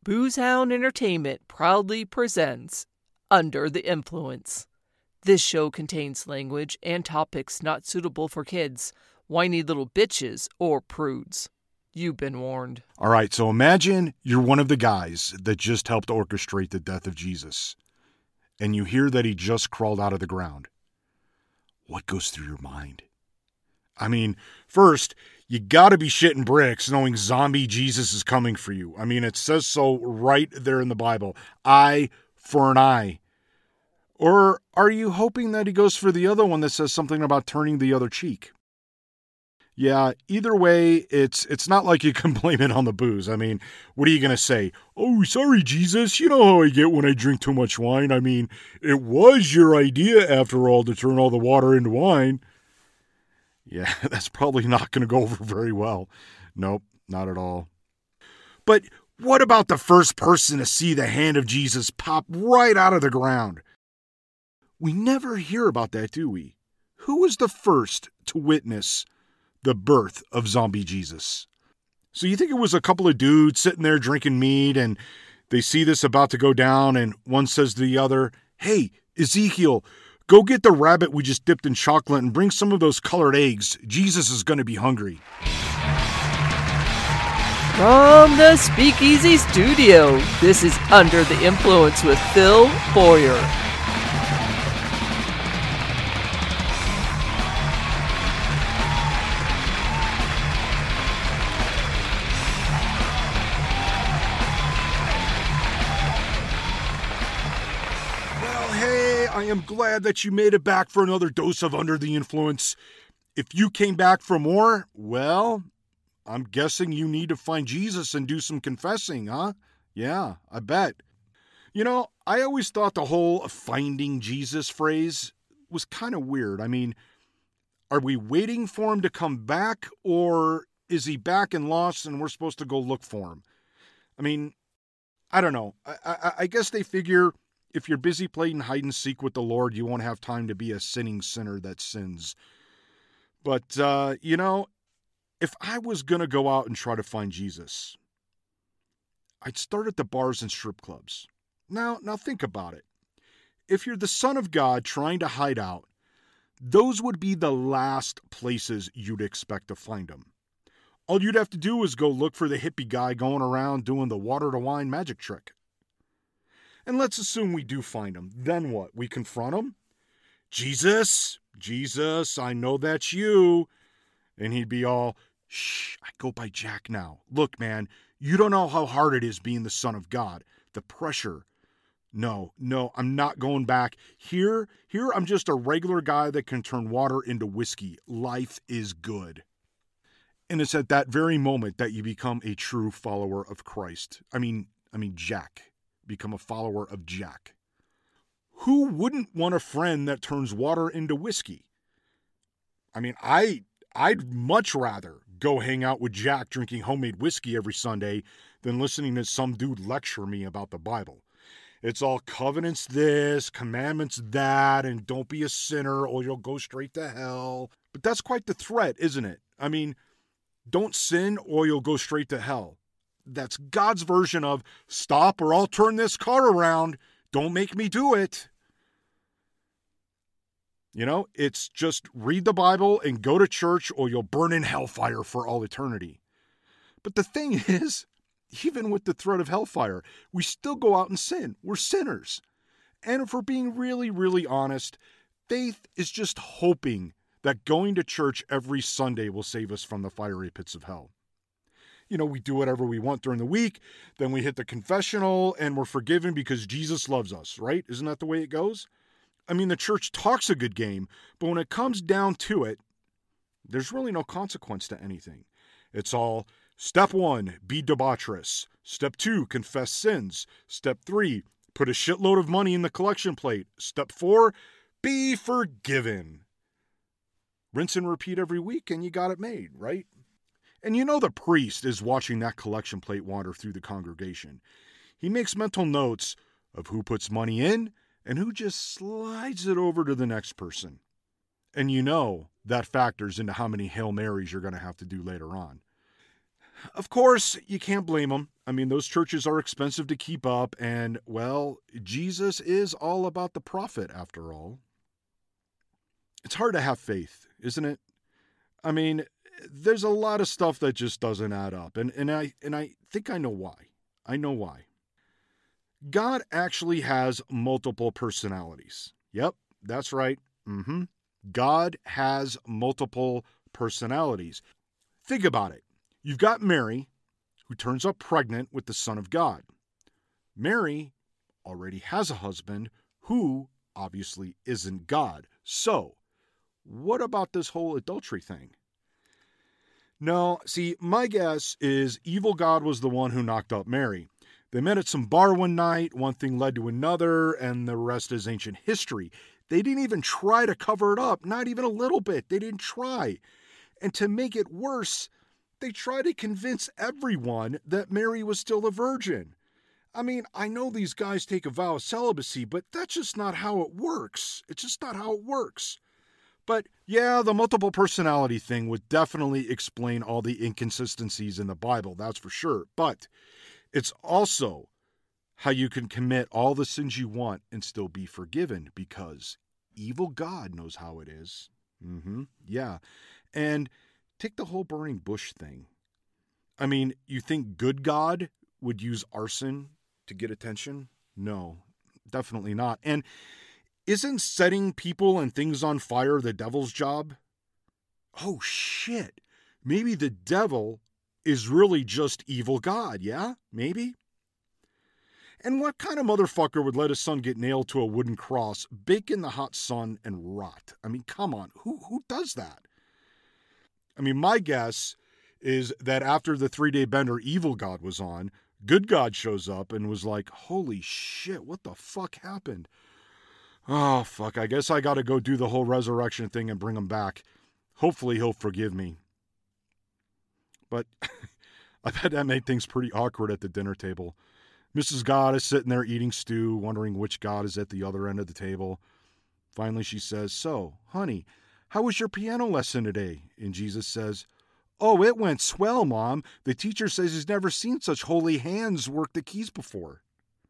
Boozehound Entertainment proudly presents Under the Influence. This show contains language and topics not suitable for kids, whiny little bitches, or prudes. You've been warned. All right, so imagine you're one of the guys that just helped orchestrate the death of Jesus, and you hear that he just crawled out of the ground. What goes through your mind? I mean, first, you got to be shitting bricks knowing zombie Jesus is coming for you. I mean, it says so right there in the Bible. Eye for an eye. Or are you hoping that he goes for the other one that says something about turning the other cheek? Yeah, either way, it's not like you can blame it on the booze. I mean, what are you going to say? Oh, sorry, Jesus. You know how I get when I drink too much wine. I mean, it was your idea, after all, to turn all the water into wine. Yeah, that's probably not going to go over very well. Nope, not at all. But what about the first person to see the hand of Jesus pop right out of the ground? We never hear about that, do we? Who was the first to witness the birth of zombie Jesus? So you think it was a couple of dudes sitting there drinking mead, and they see this about to go down, and one says to the other, "Hey, Ezekiel, go get the rabbit we just dipped in chocolate and bring some of those colored eggs. Jesus is going to be hungry." From the Speakeasy Studio, this is Under the Influence with Phil Boyer. I am glad that you made it back for another dose of Under the Influence. If you came back for more, well, I'm guessing you need to find Jesus and do some confessing, huh? Yeah, I bet. You know, I always thought the whole finding Jesus phrase was kind of weird. I mean, are we waiting for him to come back, or is he back and lost and we're supposed to go look for him? I mean, I don't know. I guess they figure if you're busy playing hide and seek with the Lord, you won't have time to be a sinning sinner that sins. But, you know, if I was going to go out and try to find Jesus, I'd start at the bars and strip clubs. Now think about it. If you're the Son of God trying to hide out, those would be the last places you'd expect to find him. All you'd have to do is go look for the hippie guy going around doing the water to wine magic trick. And let's assume we do find him. Then what? We confront him? Jesus, I know that's you. And he'd be all, "Shh, I go by Jack now. Look, man, you don't know how hard it is being the Son of God. The pressure. No, I'm not going back. Here, I'm just a regular guy that can turn water into whiskey. Life is good." And it's at that very moment that you become a true follower of Christ. I mean, Jack. Become a follower of Jack. Who wouldn't want a friend that turns water into whiskey? I mean, I'd much rather go hang out with Jack drinking homemade whiskey every Sunday than listening to some dude lecture me about the Bible. It's all covenants this, commandments that, and don't be a sinner or you'll go straight to hell. But that's quite the threat, isn't it? I mean, don't sin or you'll go straight to hell. That's God's version of stop or I'll turn this car around. Don't make me do it. You know, it's just read the Bible and go to church or you'll burn in hellfire for all eternity. But the thing is, even with the threat of hellfire, we still go out and sin. We're sinners. And if we're being really, really honest, faith is just hoping that going to church every Sunday will save us from the fiery pits of hell. You know, we do whatever we want during the week, then we hit the confessional and we're forgiven because Jesus loves us, right? Isn't that the way it goes? I mean, the church talks a good game, but when it comes down to it, there's really no consequence to anything. It's all, step 1, be debaucherous. Step 2, confess sins. Step 3, put a shitload of money in the collection plate. Step 4, be forgiven. Rinse and repeat every week and you got it made, right? And you know the priest is watching that collection plate wander through the congregation. He makes mental notes of who puts money in and who just slides it over to the next person. And you know that factors into how many Hail Marys you're going to have to do later on. Of course, you can't blame them. I mean, those churches are expensive to keep up, and, well, Jesus is all about the profit, after all. It's hard to have faith, isn't it? I mean, there's a lot of stuff that just doesn't add up, and I think I know why. I know why. God actually has multiple personalities. Yep, that's right. God has multiple personalities. Think about it. You've got Mary, who turns up pregnant with the Son of God. Mary already has a husband who obviously isn't God. So, what about this whole adultery thing? No, see, my guess is evil God was the one who knocked up Mary. They met at some bar one night, one thing led to another, and the rest is ancient history. They didn't even try to cover it up, not even a little bit. They didn't try. And to make it worse, they tried to convince everyone that Mary was still a virgin. I mean, I know these guys take a vow of celibacy, but that's just not how it works. It's just not how it works. But yeah, the multiple personality thing would definitely explain all the inconsistencies in the Bible, that's for sure. But it's also how you can commit all the sins you want and still be forgiven, because evil God knows how it is. Yeah. And take the whole burning bush thing. I mean, you think good God would use arson to get attention? No, definitely not. And isn't setting people and things on fire the devil's job? Oh, shit. Maybe the devil is really just evil God, yeah? Maybe? And what kind of motherfucker would let his son get nailed to a wooden cross, bake in the hot sun, and rot? I mean, come on. Who does that? I mean, my guess is that after the 3-day bender evil God was on, good God shows up and was like, holy shit, what the fuck happened? Oh, fuck, I guess I gotta go do the whole resurrection thing and bring him back. Hopefully he'll forgive me. But I bet that made things pretty awkward at the dinner table. Mrs. God is sitting there eating stew, wondering which God is at the other end of the table. Finally she says, so, honey, how was your piano lesson today? And Jesus says, oh, it went swell, Mom. The teacher says he's never seen such holy hands work the keys before.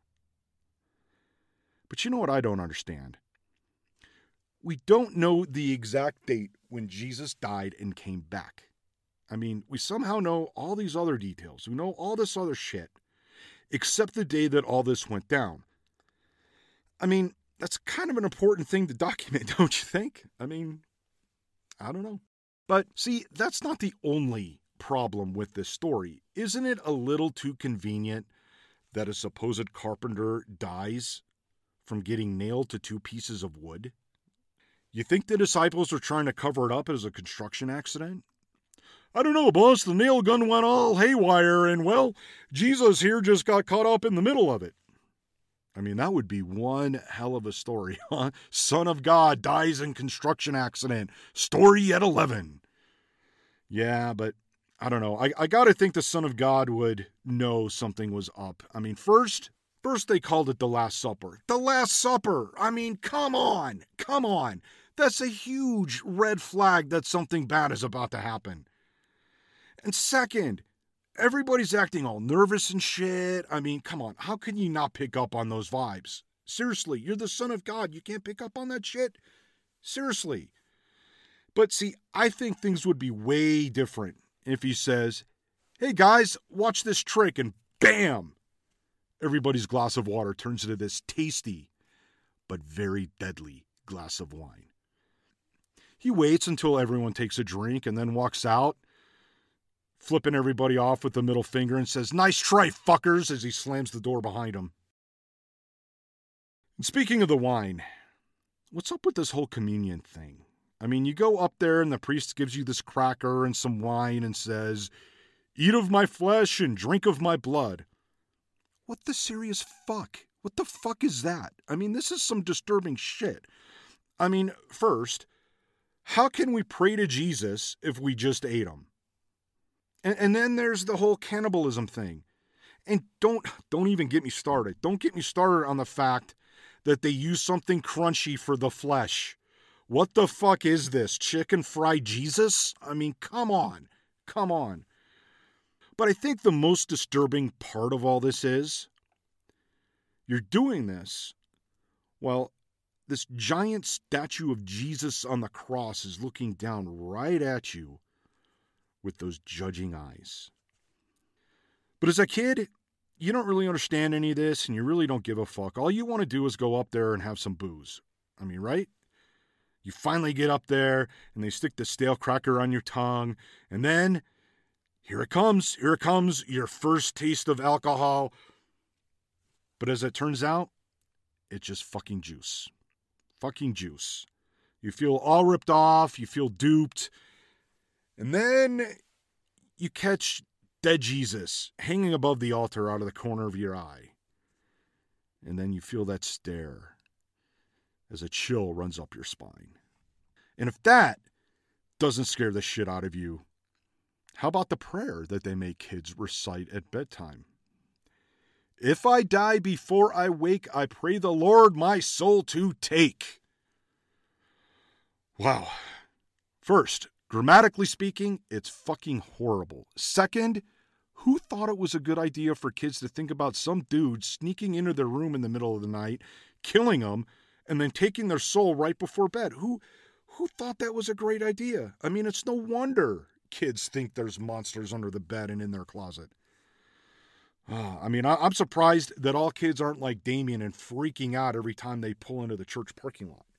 But you know what I don't understand? We don't know the exact date when Jesus died and came back. I mean, we somehow know all these other details. We know all this other shit, except the day that all this went down. I mean, that's kind of an important thing to document, don't you think? I mean, I don't know. But see, that's not the only problem with this story. Isn't it a little too convenient that a supposed carpenter dies from getting nailed to 2 pieces of wood? You think the disciples are trying to cover it up as a construction accident? I don't know, boss. The nail gun went all haywire and, well, Jesus here just got caught up in the middle of it. I mean, that would be one hell of a story, huh? Son of God dies in construction accident. Story at 11. Yeah, but I don't know. I gotta think the Son of God would know something was up. I mean, first they called it the Last Supper. The Last Supper! I mean, come on! That's a huge red flag that something bad is about to happen. And second, everybody's acting all nervous and shit. I mean, come on. How can you not pick up on those vibes? Seriously, you're the Son of God. You can't pick up on that shit? Seriously. But see, I think things would be way different if he says, hey guys, watch this trick, and bam! Everybody's glass of water turns into this tasty but very deadly glass of wine. He waits until everyone takes a drink and then walks out, flipping everybody off with the middle finger, and says, nice try, fuckers, as he slams the door behind him. And speaking of the wine, what's up with this whole communion thing? I mean, you go up there and the priest gives you this cracker and some wine and says, eat of my flesh and drink of my blood. What the serious fuck? What the fuck is that? I mean, this is some disturbing shit. I mean, first, how can we pray to Jesus if we just ate him? And then there's the whole cannibalism thing. And don't even get me started. Don't get me started on the fact that they use something crunchy for the flesh. What the fuck is this? Chicken fried Jesus? I mean, come on. But I think the most disturbing part of all this is you're doing this while this giant statue of Jesus on the cross is looking down right at you with those judging eyes. But as a kid, you don't really understand any of this, and you really don't give a fuck. All you want to do is go up there and have some booze. I mean, right? You finally get up there, and they stick the stale cracker on your tongue, and then here it comes. Here it comes, your first taste of alcohol. But as it turns out, it's just fucking juice. Fucking juice. You feel all ripped off. You feel duped. And then you catch dead Jesus hanging above the altar out of the corner of your eye. And then you feel that stare as a chill runs up your spine. And if that doesn't scare the shit out of you, how about the prayer that they make kids recite at bedtime? If I die before I wake, I pray the Lord my soul to take. Wow. First, grammatically speaking, it's fucking horrible. Second, who thought it was a good idea for kids to think about some dude sneaking into their room in the middle of the night, killing them, and then taking their soul right before bed? Who thought that was a great idea? I mean, it's no wonder kids think there's monsters under the bed and in their closet. I mean, I'm surprised that all kids aren't like Damien and freaking out every time they pull into the church parking lot.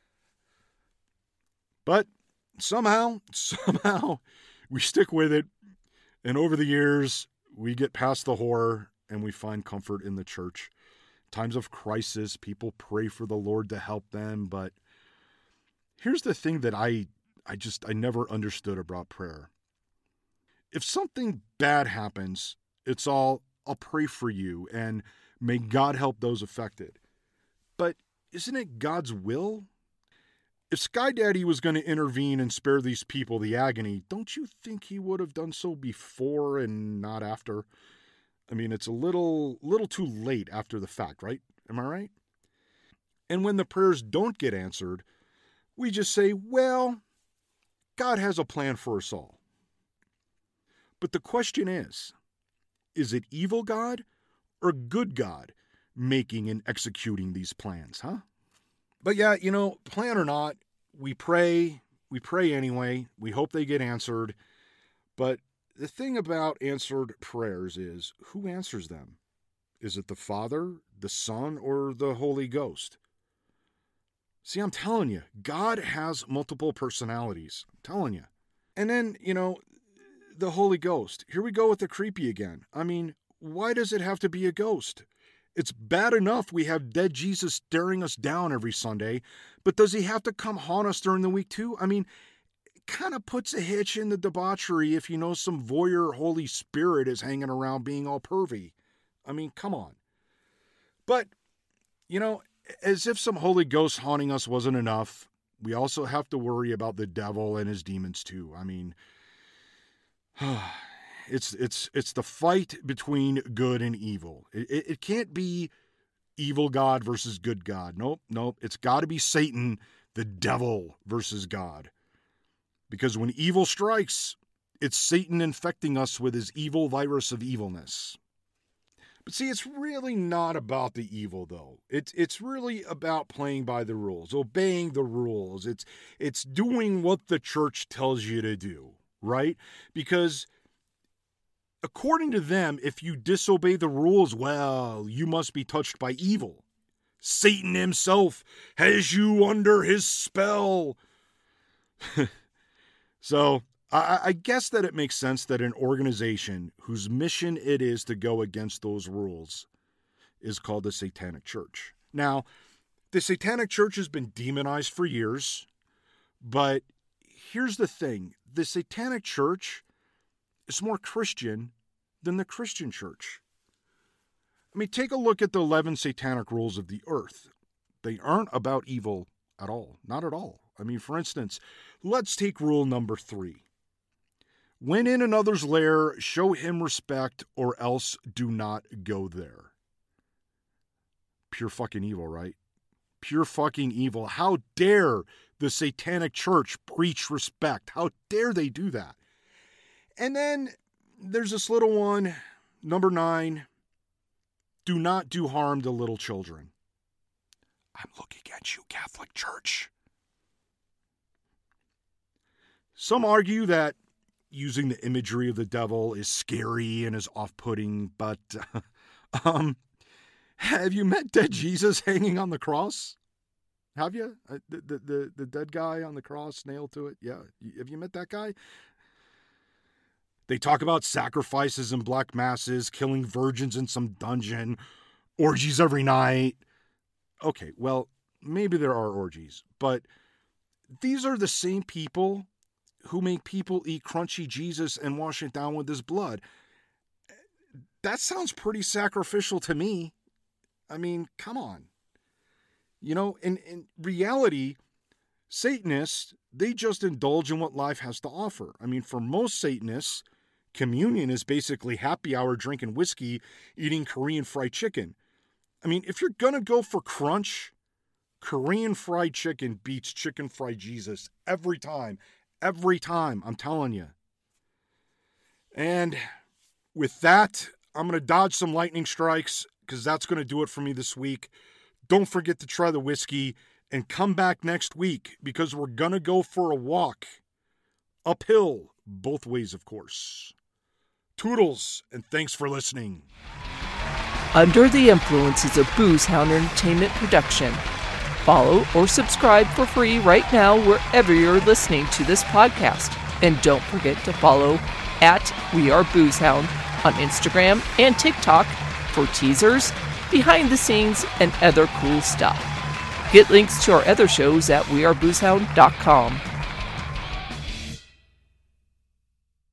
But somehow, we stick with it. And over the years, we get past the horror and we find comfort in the church. Times of crisis, people pray for the Lord to help them. But here's the thing that I never understood about prayer. If something bad happens, it's all, I'll pray for you and may God help those affected. But isn't it God's will? If Sky Daddy was going to intervene and spare these people the agony, don't you think he would have done so before and not after? I mean, it's a little too late after the fact, right? Am I right? And when the prayers don't get answered, we just say, well, God has a plan for us all. But the question is it evil God or good God making and executing these plans, huh? But yeah, plan or not, we pray anyway. We hope they get answered. But the thing about answered prayers is, who answers them? Is it the Father, the Son, or the Holy Ghost? See, I'm telling you, God has multiple personalities. I'm telling you. And then, the Holy Ghost. Here we go with the creepy again. I mean, why does it have to be a ghost? It's bad enough we have dead Jesus staring us down every Sunday, but does he have to come haunt us during the week too? I mean, it kind of puts a hitch in the debauchery if some voyeur Holy Spirit is hanging around being all pervy. I mean, come on. But, as if some Holy Ghost haunting us wasn't enough, we also have to worry about the devil and his demons too. I mean, it's the fight between good and evil. It can't be evil God versus good God. Nope. It's got to be Satan, the devil, versus God. Because when evil strikes, it's Satan infecting us with his evil virus of evilness. But see, it's really not about the evil, though. It's really about playing by the rules, obeying the rules. It's doing what the church tells you to do, right? Because according to them, if you disobey the rules, well, you must be touched by evil. Satan himself has you under his spell. So I guess that it makes sense that an organization whose mission it is to go against those rules is called the Satanic Church. Now, the Satanic Church has been demonized for years, but here's the thing. The Satanic Church is more Christian than the Christian Church. I mean, take a look at the 11 satanic rules of the earth. They aren't about evil at all. Not at all. I mean, for instance, let's take rule number 3. When in another's lair, show him respect or else do not go there. Pure fucking evil, right? Pure fucking evil. How dare the Satanic Church preach respect? How dare they do that? And then there's this little one, number 9. Do not do harm to little children. I'm looking at you, Catholic Church. Some argue that using the imagery of the devil is scary and is off-putting, but have you met dead Jesus hanging on the cross? Have you? The dead guy on the cross nailed to it? Yeah. Have you met that guy? They talk about sacrifices and black masses, killing virgins in some dungeon, orgies every night. Okay, well, maybe there are orgies, but these are the same people who make people eat crunchy Jesus and wash it down with his blood. That sounds pretty sacrificial to me. I mean, come on. You know, in reality, Satanists, they just indulge in what life has to offer. I mean, for most Satanists, communion is basically happy hour drinking whiskey, eating Korean fried chicken. I mean, if you're going to go for crunch, Korean fried chicken beats chicken fried Jesus every time. Every time, I'm telling you. And with that, I'm going to dodge some lightning strikes because that's going to do it for me this week. Don't forget to try the whiskey and come back next week because we're going to go for a walk. Uphill, both ways, of course. Toodles, and thanks for listening. Under the Influence is a Boozehound Entertainment production. Follow or subscribe for free right now wherever you're listening to this podcast. And don't forget to follow @WeAreBoozehound on Instagram and TikTok for teasers, behind the scenes, and other cool stuff. Get links to our other shows at weareboozehound.com.